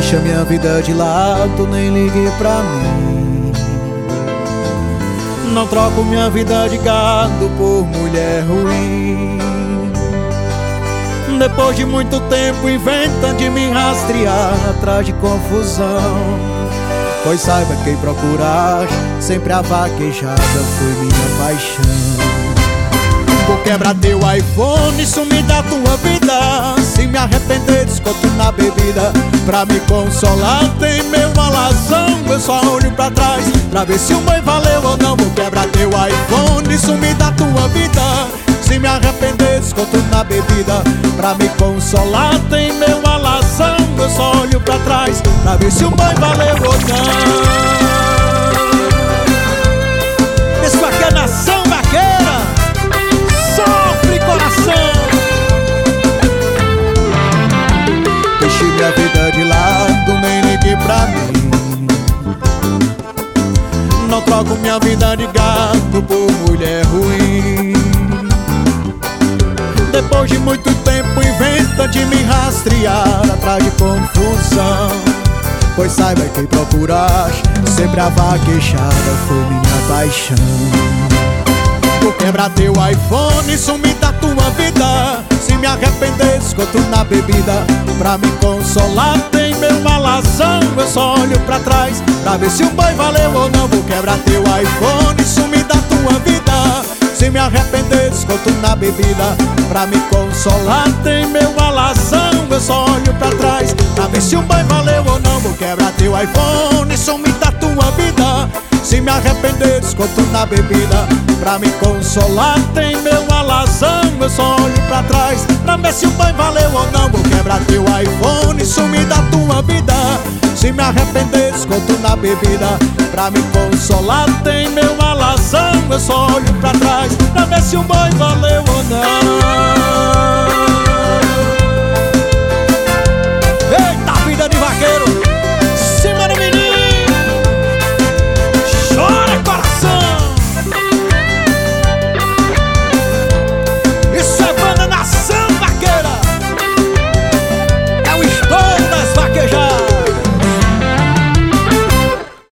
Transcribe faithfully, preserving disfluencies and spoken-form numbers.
Deixa minha vida de lado, nem ligue pra mim. Não troco minha vida de gado por mulher ruim. Depois de muito tempo inventa de me rastrear atrás de confusão. Pois saiba quem procurar, sempre a vaquejada foi minha paixão. Vou quebrar teu iPhone e sumir da tua vida. Se me arrepender, desconto na bebida. Pra me consolar tem meu alazão. Eu só olho pra trás pra ver se o banho valeu ou não. Vou quebrar teu iPhone e sumir da tua vida. Se me arrepender, desconto na bebida. Pra me consolar tem meu alazão. Eu só olho pra trás pra ver se o banho valeu ou não. Isso aqui é nação vaqueira. Sofre coração. Deixe minha vida de lado, nem ligue pra mim. Não troco minha vida de gato por mulher ruim. Depois de muito tempo inventa de me rastrear atrás de confusão. Pois saiba quem procurar, sempre a vaquejada foi minha paixão. Vou quebrar teu iPhone e sumir da tua vida. Se me arrepender, desconto na bebida. Pra me consolar tem meu alazão. Eu só olho pra trás pra ver se o banho valeu ou não. Vou quebrar teu iPhone e sumir da tua vida. Se me arrepender, desconto na bebida. Pra me consolar tem meu alazão. Eu só olho pra trás pra ver se o banho valeu ou não. Vou quebrar teu iPhone e sumir da tua vida. Se me arrepender, desconto na bebida. Pra me consolar tem meu alazão. Eu só olho pra trás pra ver se o banho valeu ou não. Vou quebrar teu iPhone e sumir da tua vida. Se me arrepender, desconto na bebida. Pra me consolar tem meu alazão. Eu só olho pra trás pra ver se o banho valeu ou não.